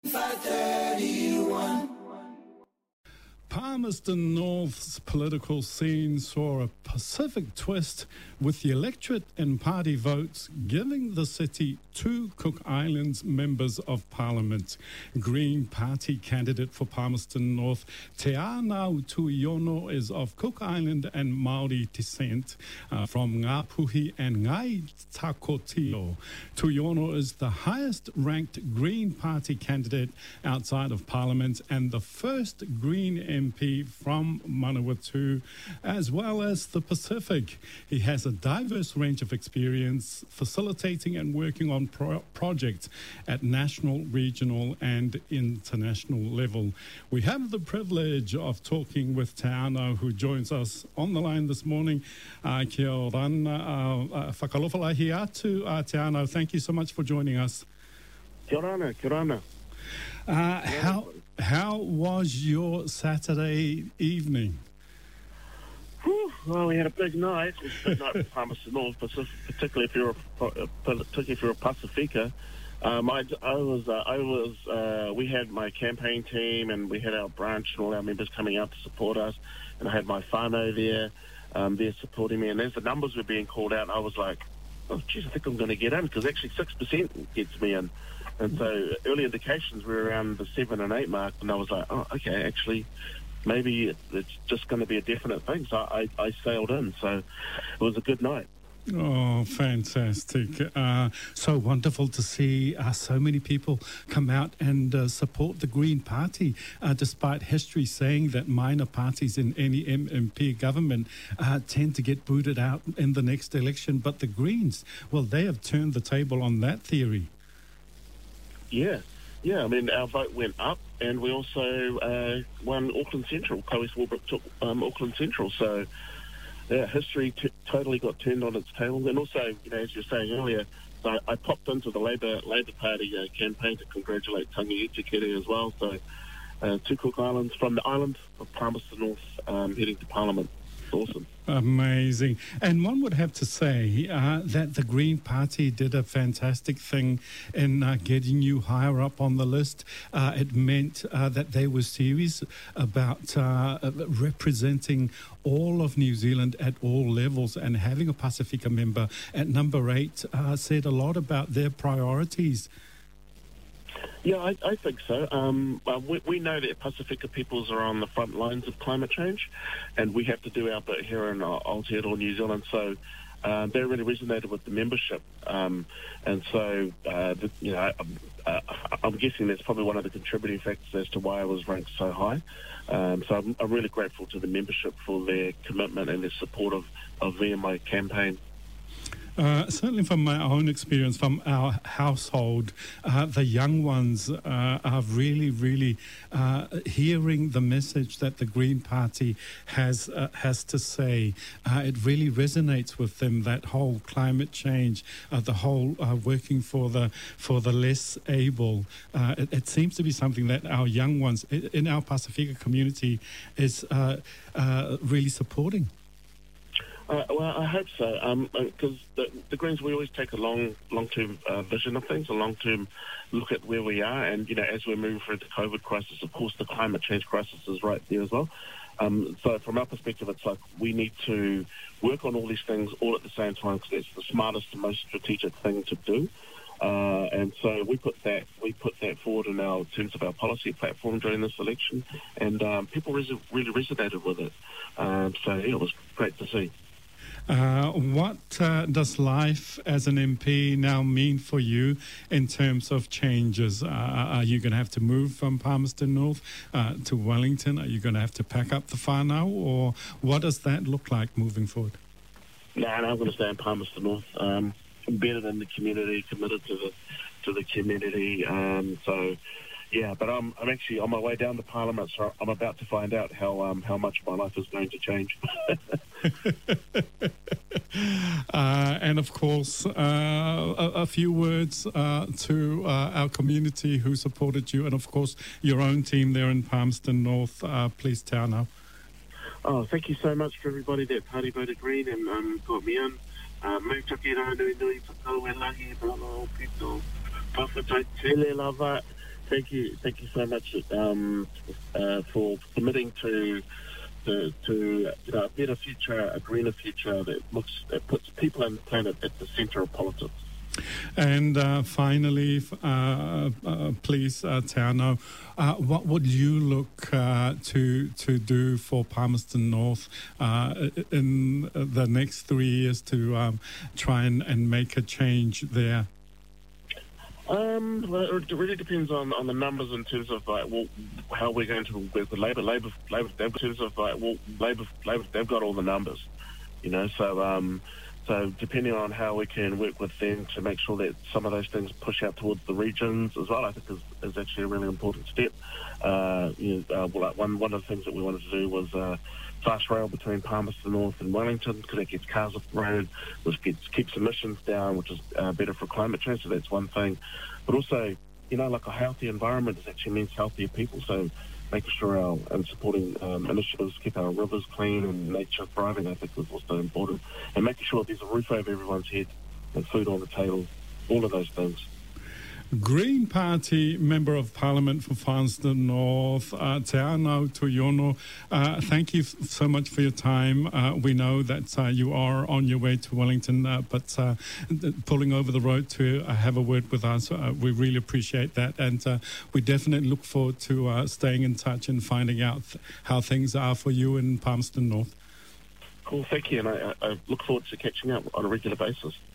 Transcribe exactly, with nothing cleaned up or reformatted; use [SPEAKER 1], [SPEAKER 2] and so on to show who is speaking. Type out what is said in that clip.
[SPEAKER 1] five thirty-one.
[SPEAKER 2] Palmerston North's political scene saw a Pacific twist, with the electorate and party votes giving the city two Cook Islands members of parliament. Green Party candidate for Palmerston North, Te Anau Tuiono, is of Cook Island and Māori descent uh, from Ngāpuhi and Ngai Takotio. Tuiono is the highest ranked Green Party candidate outside of Parliament and the first Green M P from Manawatu, as well as the Pacific. He has a diverse range of experience facilitating and working on pro- projects at national, regional and international level. We have the privilege of talking with Te Anau, who joins us on the line this morning. Uh, kia ora, uh, whakalofalahi atu, uh, Te Anau. Thank you so much for joining us.
[SPEAKER 3] Kia ora, kia ora.
[SPEAKER 2] Uh, how how was your Saturday evening?
[SPEAKER 3] Whew, well, we had a big night. It was a big night for Palmerston North, particularly if you're a, particularly if you're a Pacifica. Um, I, I was, uh, I was. Uh, we had my campaign team, and we had our branch and all our members coming out to support us. And I had my whānau there, um, there supporting me. And as the numbers were being called out, I was like, "Oh, geez, I think I'm going to get in," because actually six percent gets me in. And so early indications were around the seven and eight mark, and I was like, oh, okay, actually, maybe it's just going to be a definite thing. So I, I sailed in. So it was a good night.
[SPEAKER 2] Oh, fantastic. Uh, so wonderful to see uh, so many people come out and uh, support the Green Party, uh, despite history saying that minor parties in any M M P government uh, tend to get booted out in the next election. But the Greens, well, they have turned the table on that theory.
[SPEAKER 3] Yeah, yeah. I mean, our vote went up, and we also uh, won Auckland Central. Kois Walbrook took um, Auckland Central. So, yeah, history t- totally got turned on its tail. And also, you know, as you were saying earlier, I, I popped into the Labour Labour Party uh, campaign to congratulate Tangi Itikere as well. So, uh, two Cook Islands from the island of Palmerston North, um, heading to Parliament. Awesome.
[SPEAKER 2] Amazing. And one would have to say uh, that the Green Party did a fantastic thing in uh, getting you higher up on the list. Uh, it meant uh, that they were serious about uh, representing all of New Zealand at all levels, and having a Pacifica member at number eight uh, said a lot about their priorities.
[SPEAKER 3] Yeah, I, I think so. Um, well, we, we know that Pacifica peoples are on the front lines of climate change, and we have to do our bit here in uh, Aotearoa, New Zealand. So uh, they really resonated with the membership, um, and so uh, the, you know, uh, I'm guessing that's probably one of the contributing factors as to why I was ranked so high. Um, so I'm, I'm really grateful to the membership for their commitment and their support of, of me and my campaign.
[SPEAKER 2] Uh, certainly from my own experience, from our household, uh, the young ones uh, are really, really uh, hearing the message that the Green Party has uh, has to say. Uh, it really resonates with them, that whole climate change, uh, the whole uh, working for the for the less able. Uh, it, it seems to be something that our young ones in our Pacifica community is uh, uh, really supporting.
[SPEAKER 3] Uh, well, I hope so, because um, the, the Greens, we always take a long, long-term uh, vision of things, a long-term look at where we are, and, you know, as we're moving through the COVID crisis, of course, the climate change crisis is right there as well. Um, so from our perspective, it's like we need to work on all these things all at the same time, because it's the smartest and most strategic thing to do. Uh, and so we put that we put that forward in our in terms of our policy platform during this election, and um, people res- really resonated with it. Um, so, yeah, it was great to see.
[SPEAKER 2] Uh, what uh, does life as an M P now mean for you in terms of changes? Uh, are you going to have to move from Palmerston North uh, to Wellington? Are you going to have to pack up the whānau, or what does that look like moving forward?
[SPEAKER 3] No, no, I'm going to stay in Palmerston North. Um, embedded in the community, committed to the to the community. Um, so, yeah, but I'm I'm actually on my way down to Parliament, so I'm about to find out how um, how much my life is going to change.
[SPEAKER 2] uh, and of course, uh, a, a few words uh, to uh, our community who supported you, and of course your own team there in Palmerston North. Uh, please, Te Anau.
[SPEAKER 3] Oh, thank you so much for everybody that party voted Green and um, got me in. Mai taki rā nui nui whakau e lahi, rano, pito, pawhatai tele lava. thank you, thank you so much um, uh, for committing to, to, to you know, a better future, a greener future that looks that puts people and the planet at the centre of politics.
[SPEAKER 2] And uh, finally, uh, uh, please, uh, Te Anau, uh, what would you look uh, to to do for Palmerston North uh, in the next three years to um, try and, and make a change there?
[SPEAKER 3] Um, well, it really depends on, on the numbers in terms of like, well, how we're going to work with Labor. Labor, Labor, in terms of like, well, Labor, Labor, they've got all the numbers, you know. So, um, so depending on how we can work with them to make sure that some of those things push out towards the regions as well, I think is, is actually a really important step. Uh, you know, uh, well, like one one of the things that we wanted to do was uh, fast rail between Palmerston North and Wellington, because it gets cars off the road, which gets, keeps emissions down, which is uh, better for climate change. So that's one thing. But also, you know, like a healthy environment is actually means healthier people. So making sure our and supporting um, initiatives keep our rivers clean and nature thriving, I think, is also important. And making sure there's a roof over everyone's head and food on the table, all of those things.
[SPEAKER 2] Green Party Member of Parliament for Palmerston North, uh, Te Anau Tuiono, uh, thank you f- so much for your time. Uh, we know that uh, you are on your way to Wellington, uh, but uh, pulling over the road to uh, have a word with us, uh, we really appreciate that. And uh, we definitely look forward to uh, staying in touch and finding out th- how things are for you in Palmerston North.
[SPEAKER 3] Cool, thank you. And I, I look forward to catching up on a regular basis.